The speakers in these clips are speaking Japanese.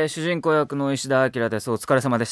主人公役の石田明です。お疲れ様でした。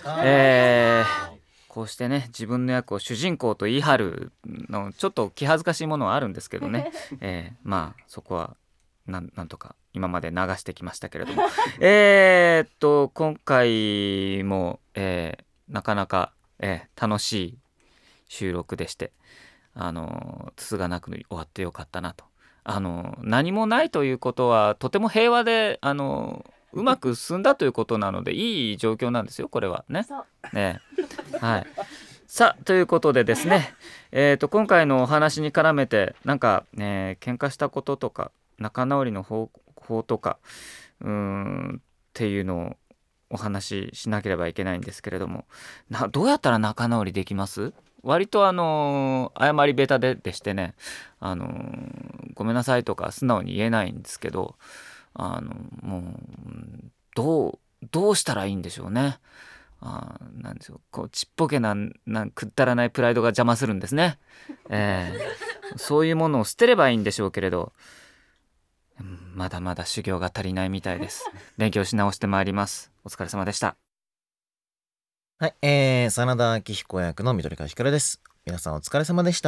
こうしてね自分の役を主人公と言い張るのちょっと気恥ずかしいものはあるんですけどね、まあそこはなんとか今まで流してきましたけれども今回も、なかなか、楽しい収録でして、つつがなく終わってよかったなと。何もないということはとても平和でうまく進んだということなのでいい状況なんですよこれはね。はい、さあということでですね、今回のお話に絡めてなんか、喧嘩したこととか仲直りの方法とかっていうのをお話ししなければいけないんですけれども、どうやったら仲直りできます？割と謝り下手でしてね、ごめんなさいとか素直に言えないんですけど、もうどうしたらいいんでしょうね。なんでしょう、こうちっぽけなくったらないプライドが邪魔するんですね。そういうものを捨てればいいんでしょうけれど、まだまだ修行が足りないみたいです。勉強し直してまいります。お疲れ様でした。 はい、真田明彦役の緑川光です。皆さんお疲れ様でした。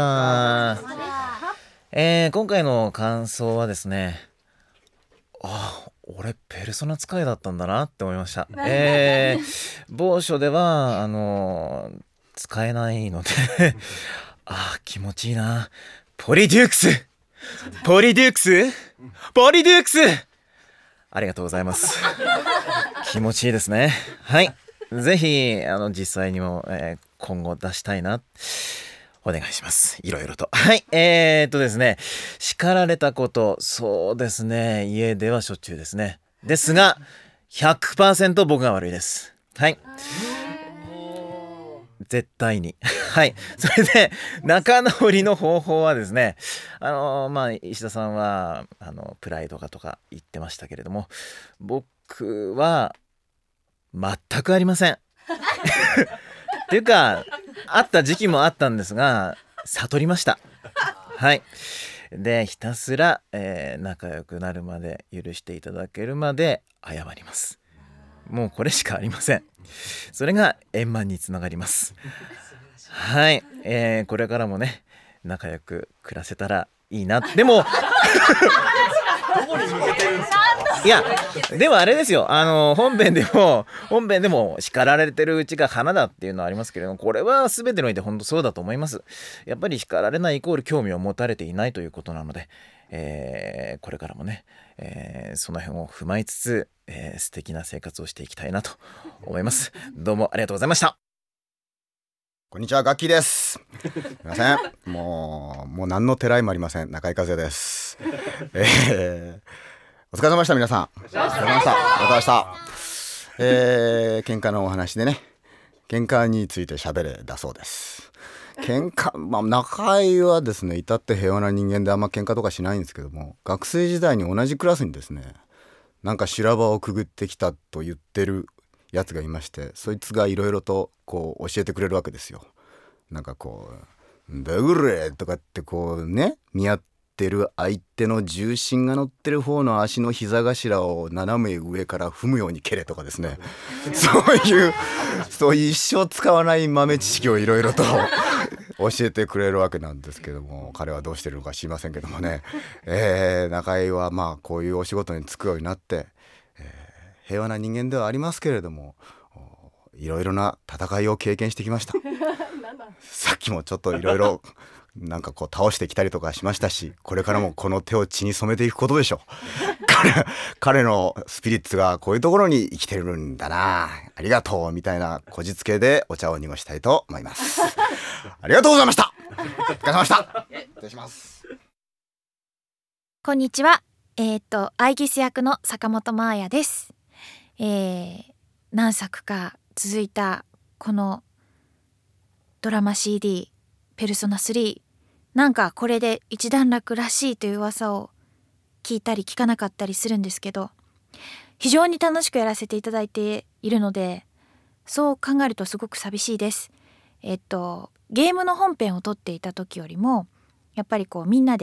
今回の感想はですね、俺ペルソナ使いだったんだなって思いました。某所では使えないので気持ちいいな。ポリデュークスありがとうございます。気持ちいいですね。はい、ぜひ実際にも、今後出したいな、お願いします。いろいろと。はい、ですね、叱られたこと、そうですね、家ではしょっちゅうですね。ですが 100% 僕が悪いです。はい、絶対にはい、それで仲直りの方法はですね、石田さんはプライドがとか言ってましたけれども、僕は全くありませんっていうかあった時期もあったんですが悟りました。はい、でひたすら、仲良くなるまで許していただけるまで謝ります。もうこれしかありません。それが円満につながります。はい、これからもね仲良く暮らせたらいいな。でもいやでもあれですよ、本編でも叱られてるうちが花だっていうのはありますけれども、これは全てにおいて本当そうだと思います。やっぱり叱られないイコール興味を持たれていないということなので、これからもね、その辺を踏まえつつ、素敵な生活をしていきたいなと思います。どうもありがとうございました。 こんにちは、ガッキーです。すいません。もう何のてらいもありません。中井和也です。お疲れ様でした、皆さん。お疲れ様でした。ありがとうございました。喧嘩のお話でね、喧嘩について喋れだそうです。喧嘩、中井はですね、至って平和な人間であんま喧嘩とかしないんですけども、学生時代に同じクラスにですね、なんか修羅場をくぐってきたと言ってるやつがいまして、そいつがいろいろとこう教えてくれるわけですよ。なんかこうだぐれとかってこうね、見合ってる相手の重心が乗ってる方の足の膝頭を斜め上から踏むように蹴れとかですねそういう一生使わない豆知識をいろいろと教えてくれるわけなんですけども、彼はどうしてるのか知りませんけどもね、中井はこういうお仕事に就くようになって、平和な人間ではありますけれども、いろいろな戦いを経験してきましたさっきもちょっといろいろなんかこう倒してきたりとかしましたし、これからもこの手を血に染めていくことでしょう彼のスピリッツがこういうところに生きてるんだな、ありがとうみたいなこじつけでお茶を濁したいと思いますありがとうございました。お疲れ様でした。失礼します。 こんにちは。アイギス役の坂本真綾です。何作か続いたこのドラマ CD ペルソナ3、なんかこれで一段落らしいという噂を聞いたり聞かなかったりするんですけど、非常に楽しくやらせていただいているので、そう考えるとすごく寂しいです。ゲームの本編を撮っていた時よりもやっぱりこうみんなで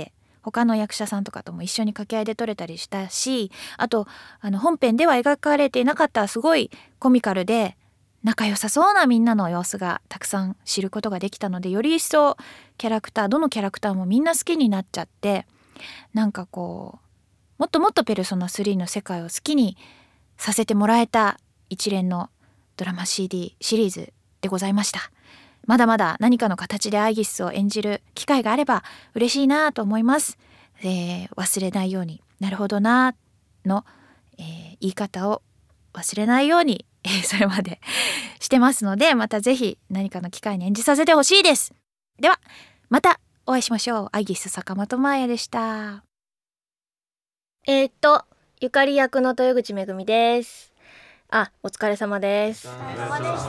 他の役者さんとかとも一緒に掛け合いで撮れたりしたし、あと本編では描かれていなかったすごいコミカルで仲良さそうなみんなの様子がたくさん知ることができたので、より一層どのキャラクターもみんな好きになっちゃって、なんかこうもっともっとペルソナ3の世界を好きにさせてもらえた一連のドラマ CD シリーズでございました。まだまだ何かの形でアイギスを演じる機会があれば嬉しいなと思います。忘れないように、なるほどなの、言い方を忘れないように、それまでしてますので、またぜひ何かの機会に演じさせてほしいです。ではまたお会いしましょう。アイギス坂本真綾でした。 ゆかり役の豊口めぐみです。お疲れ様です。 お疲れ様でした。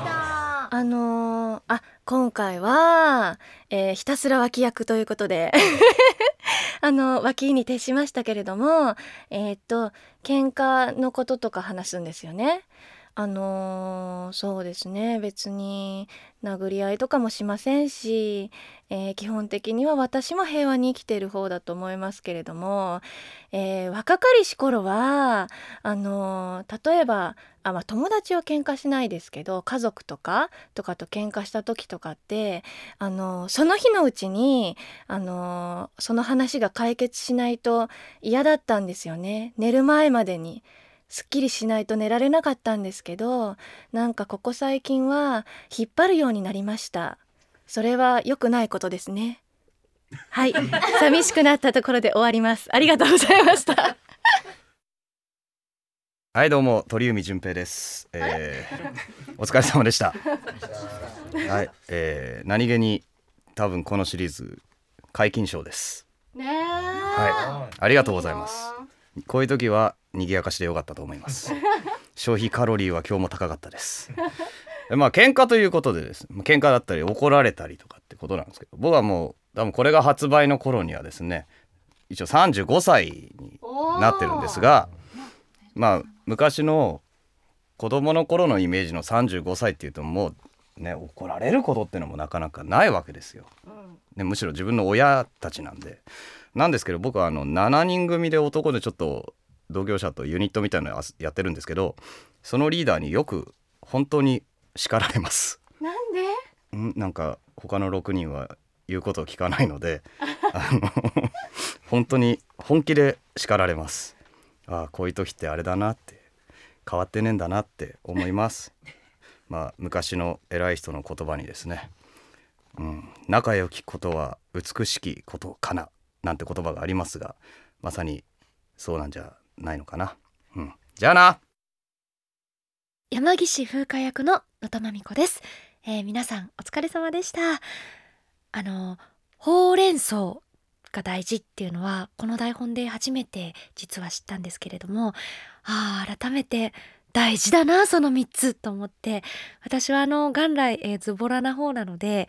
今回は、ひたすら脇役ということで脇に徹しましたけれども、喧嘩のこととか話すんですよね。そうですね、別に殴り合いとかもしませんし、基本的には私も平和に生きている方だと思いますけれども、若かりし頃は例えば友達は喧嘩しないですけど、家族とかと喧嘩した時とかってその日のうちにその話が解決しないと嫌だったんですよね。寝る前までにすっきりしないと寝られなかったんですけど、なんかここ最近は引っ張るようになりました。それは良くないことですね。はい寂しくなったところで終わります。ありがとうございましたはいどうも鳥海純平です、お疲れ様でしたはい、何気に多分このシリーズ皆勤賞ですね。 はい、ありがとうございます。こういう時は賑やかしでよかったと思います消費カロリーは今日も高かったです喧嘩ということでですね、喧嘩だったり怒られたりとかってことなんですけど、僕はもう多分これが発売の頃にはですね、一応35歳になってるんですが、昔の子供の頃のイメージの35歳っていうともうね、怒られることってのもなかなかないわけですよ、むしろ自分の親たちなんですけど、僕は7人組で男でちょっと同業者とユニットみたいなのやってるんですけど、そのリーダーによく本当に叱られます。 なんで？ なんか他の6人は言うことを聞かないので本当に本気で叱られます。こういう時ってあれだなって、変わってねえんだなって思います昔の偉い人の言葉にですね、仲良きことは美しきことかななんて言葉がありますが、まさにそうなんじゃないのかな。じゃあな。 山岸風花役の野田真美子です。皆さんお疲れ様でした。ほうれん草が大事っていうのはこの台本で初めて実は知ったんですけれども、改めて大事だなその3つと思って、私は元来、ズボラな方なので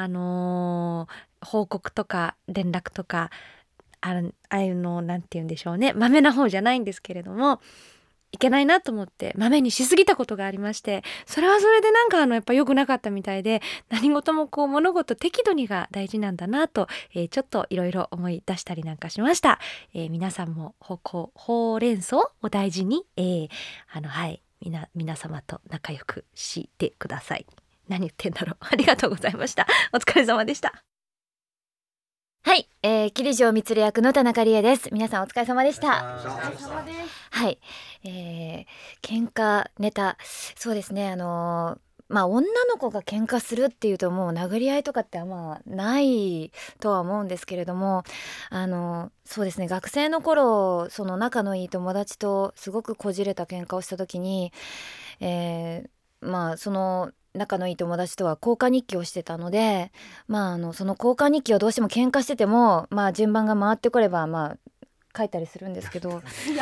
報告とか連絡とかああいうのなんて言うんでしょうね、豆な方じゃないんですけれども、いけないなと思って豆にしすぎたことがありまして、それはそれでなんかやっぱ良くなかったみたいで、何事もこう物事適度にが大事なんだなと、ちょっといろいろ思い出したりなんかしました。皆さんもほうれん草を大事に、皆様と仲良くしてください。何言ってんだろう。ありがとうございました。お疲れ様でした。 はい、桐城みつる役の田中理恵です。皆さんお疲れ様でした。はい、喧嘩ネタ、そうですね、女の子が喧嘩するっていうともう殴り合いとかってないとは思うんですけれども、そうですね、学生の頃その仲のいい友達とすごくこじれた喧嘩をした時に、その仲のいい友達とは交換日記をしてたので、その交換日記をどうしても喧嘩してても順番が回ってこれば書いたりするんですけど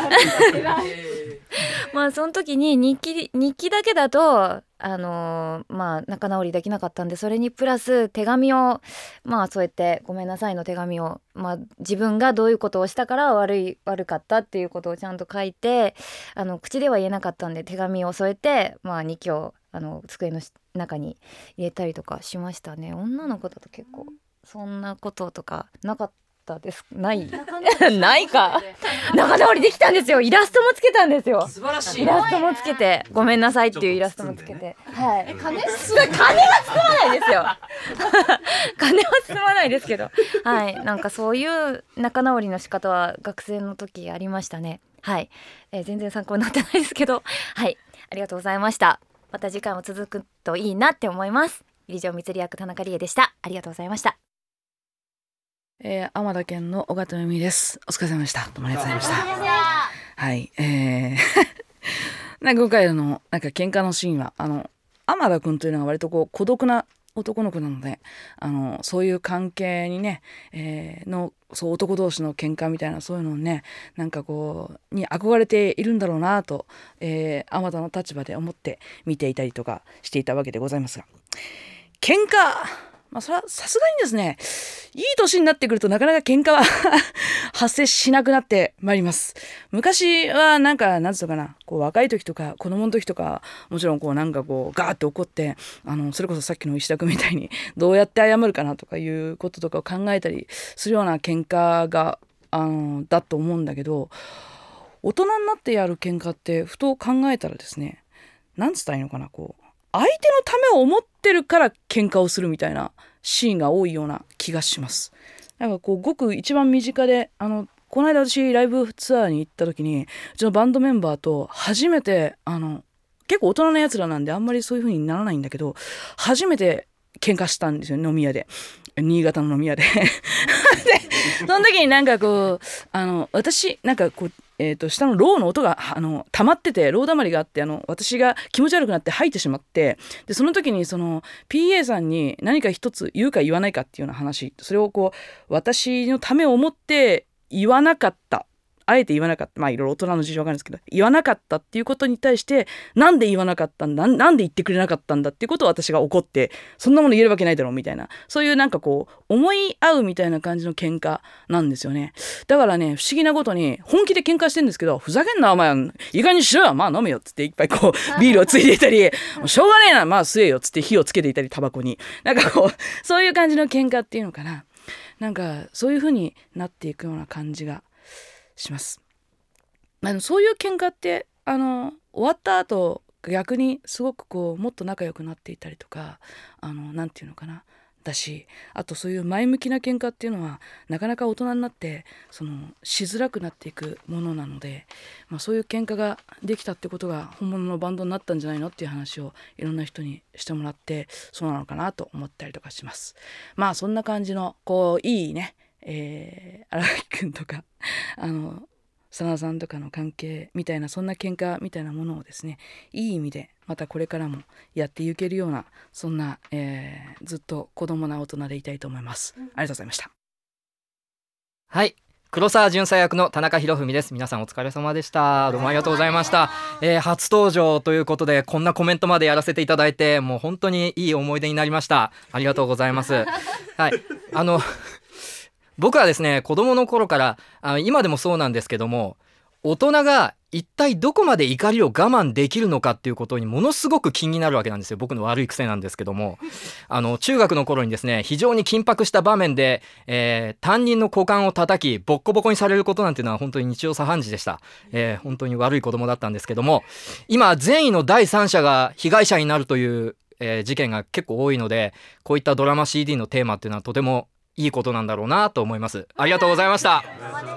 その時に日記だけだと仲直りできなかったんで、それにプラス手紙をそうやってごめんなさいの手紙を、自分がどういうことをしたから悪かったっていうことをちゃんと書いて、口では言えなかったんで手紙を添えて、日記を机の中に入れたりとかしましたね。女の子だと結構そんなこととかなかっったですないないか仲直りできたんですよ。イラストもつけたんですよ。 素晴らしい。 イラストもつけてごめんなさいっていうイラストもつけて、はい、金は包まないですよ金は包まないですけど、はい、なんかそういう仲直りの仕方は学生の時ありましたね。はい、全然参考になってないですけど、はい、ありがとうございました。また次回も続くといいなって思います。理事長蜜里役田中理恵でした。ありがとうございました。 天田県の尾形由美です。お疲れ様でした。どうもありがとうございました。はい、今回のなんか喧嘩のシーンは天田君というのが割とこう孤独な男の子なので、そういう関係にね、そう男同士の喧嘩みたいなそういうのをね、なんかこうに憧れているんだろうなと、天田の立場で思って見ていたりとかしていたわけでございますが、喧嘩、それはさすがにですね、いい年になってくるとなかなか喧嘩は発生しなくなってまいります。昔はなんつうのかな、こう若い時とか子供の時とか、もちろんこうなんかこうガーって怒って、それこそさっきの石田君みたいにどうやって謝るかなとかいうこととかを考えたりするような喧嘩がだと思うんだけど、大人になってやる喧嘩ってふと考えたらですね、なんつったらいいのかな、こう相手のためを思ってるから喧嘩をするみたいなシーンが多いような気がします。なんかこうごく一番身近でこの間私ライブツアーに行った時にうちのバンドメンバーと初めて結構大人のやつらなんであんまりそういう風にならないんだけど、初めて喧嘩したんですよ、飲み屋で、新潟の飲み屋ででその時になんかこう私なんかこう下のローの音が溜まってて、ロー溜まりがあって私が気持ち悪くなって吐いてしまって、でその時にその PA さんに何か一つ言うか言わないかっていうような話、それをこう私のためを思って言わなかった、あえて言わなかった、いろいろ大人の事情わかるんですけど、言わなかったっていうことに対してなんで言わなかったんだ、なんで言ってくれなかったんだっていうことを私が怒って、そんなもの言えるわけないだろうみたいな、そういうなんかこう思い合うみたいな感じの喧嘩なんですよね。だからね、不思議なことに本気で喧嘩してるんですけど、ふざけんなお前、いい加減にしろよ、飲めよっつっていっぱいこうビールをついていたりしょうがねえな、吸えよっつって火をつけていたり、タバコになんかこうそういう感じの喧嘩っていうのかな、なんかそういう風になっていくような感じがします。そういう喧嘩って終わった後逆にすごくこうもっと仲良くなっていたりとかなんていうのかなだし、あとそういう前向きな喧嘩っていうのはなかなか大人になってしづらくなっていくものなので、そういう喧嘩ができたってことが本物のバンドになったんじゃないのっていう話をいろんな人にしてもらって、そうなのかなと思ったりとかします。そんな感じのこういいね、荒木くんとか真田さんとかの関係みたいな、そんな喧嘩みたいなものをですね、いい意味でまたこれからもやっていけるような、そんな、ずっと子供な大人でいたいと思います。ありがとうございました。 はい、黒沢巡査役の田中博文です。皆さんお疲れ様でした。どうもありがとうございました。初登場ということでこんなコメントまでやらせていただいて、もう本当にいい思い出になりました。ありがとうございます。はい、僕はですね、子供の頃から今でもそうなんですけども、大人が一体どこまで怒りを我慢できるのかっていうことにものすごく気になるわけなんですよ。僕の悪い癖なんですけども、中学の頃にですね、非常に緊迫した場面で、担任の股間を叩きボッコボコにされることなんていうのは本当に日常茶飯事でした。本当に悪い子供だったんですけども、今善意の第三者が被害者になるという、事件が結構多いので、こういったドラマ CD のテーマっていうのはとてもいいことなんだろうなと思います。ありがとうございました。